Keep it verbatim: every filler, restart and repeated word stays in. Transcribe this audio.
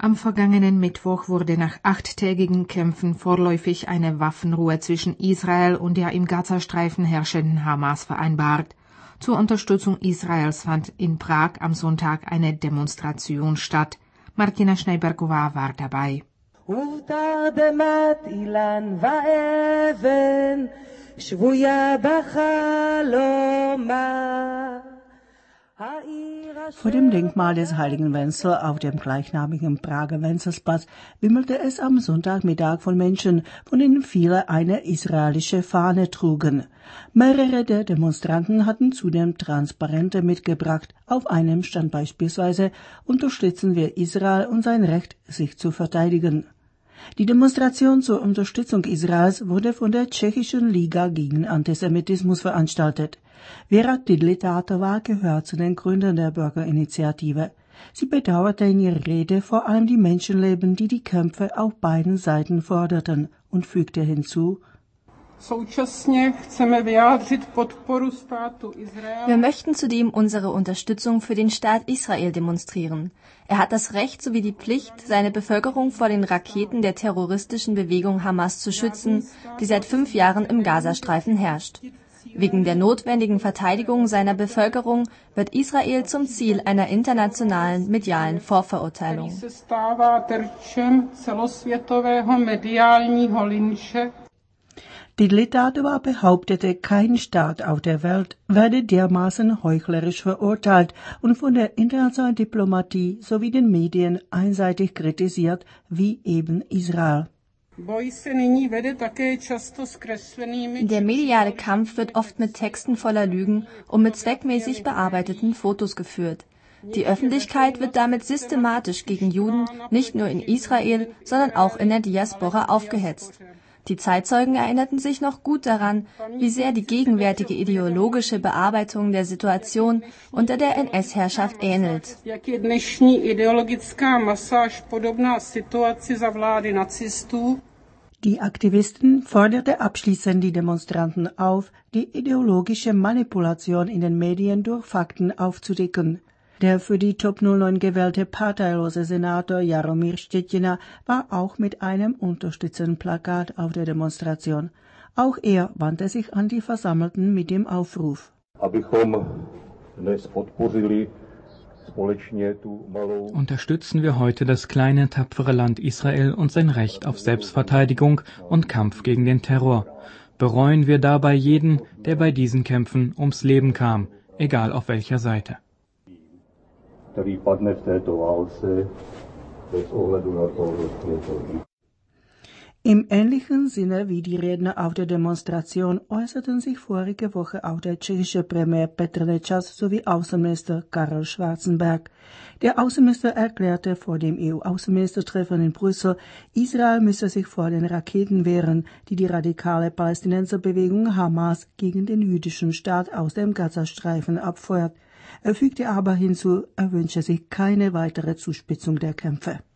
Am vergangenen Mittwoch wurde nach achttägigen Kämpfen vorläufig eine Waffenruhe zwischen Israel und der im Gazastreifen herrschenden Hamas vereinbart. Zur Unterstützung Israels fand in Prag am Sonntag eine Demonstration statt. Martina Schneibergová war dabei. Vor dem Denkmal des heiligen Wenzel auf dem gleichnamigen Prager Wenzelsplatz wimmelte es am Sonntagmittag von Menschen, von denen viele eine israelische Fahne trugen. Mehrere der Demonstranten hatten zudem Transparente mitgebracht. Auf einem stand beispielsweise: Unterstützen wir Israel und sein Recht, sich zu verteidigen. Die Demonstration zur Unterstützung Israels wurde von der Tschechischen Liga gegen Antisemitismus veranstaltet. Vera Tidlitátová gehört zu den Gründern der Bürgerinitiative. Sie bedauerte in ihrer Rede vor allem die Menschenleben, die die Kämpfe auf beiden Seiten forderten, und fügte hinzu: Wir möchten zudem unsere Unterstützung für den Staat Israel demonstrieren. Er hat das Recht sowie die Pflicht, seine Bevölkerung vor den Raketen der terroristischen Bewegung Hamas zu schützen, die seit fünf Jahren im Gazastreifen herrscht. Wegen der notwendigen Verteidigung seiner Bevölkerung wird Israel zum Ziel einer internationalen medialen Vorverurteilung. Tidlitátová behauptete, kein Staat auf der Welt werde dermaßen heuchlerisch verurteilt und von der internationalen Diplomatie sowie den Medien einseitig kritisiert wie eben Israel. Der mediale Kampf wird oft mit Texten voller Lügen und mit zweckmäßig bearbeiteten Fotos geführt. Die Öffentlichkeit wird damit systematisch gegen Juden nicht nur in Israel, sondern auch in der Diaspora aufgehetzt. Die Zeitzeugen erinnerten sich noch gut daran, wie sehr die gegenwärtige ideologische Bearbeitung der Situation unter der N S-Herrschaft ähnelt. Die Aktivisten forderten abschließend die Demonstranten auf, die ideologische Manipulation in den Medien durch Fakten aufzudecken. Der für die Top null neun gewählte parteilose Senator Jaromír Štětina war auch mit einem unterstützenden Plakat auf der Demonstration. Auch er wandte sich an die Versammelten mit dem Aufruf: Unterstützen wir heute das kleine, tapfere Land Israel und sein Recht auf Selbstverteidigung und Kampf gegen den Terror. Bereuen wir dabei jeden, der bei diesen Kämpfen ums Leben kam, egal auf welcher Seite. Im ähnlichen Sinne wie die Redner auf der Demonstration äußerten sich vorige Woche auch der tschechische Premier Petr Nečas sowie Außenminister Karel Schwarzenberg. Der Außenminister erklärte vor dem E U-Außenministertreffen in Brüssel, Israel müsse sich vor den Raketen wehren, die die radikale Palästinenserbewegung Hamas gegen den jüdischen Staat aus dem Gazastreifen abfeuert. Er fügte aber hinzu, er wünsche sich keine weitere Zuspitzung der Kämpfe.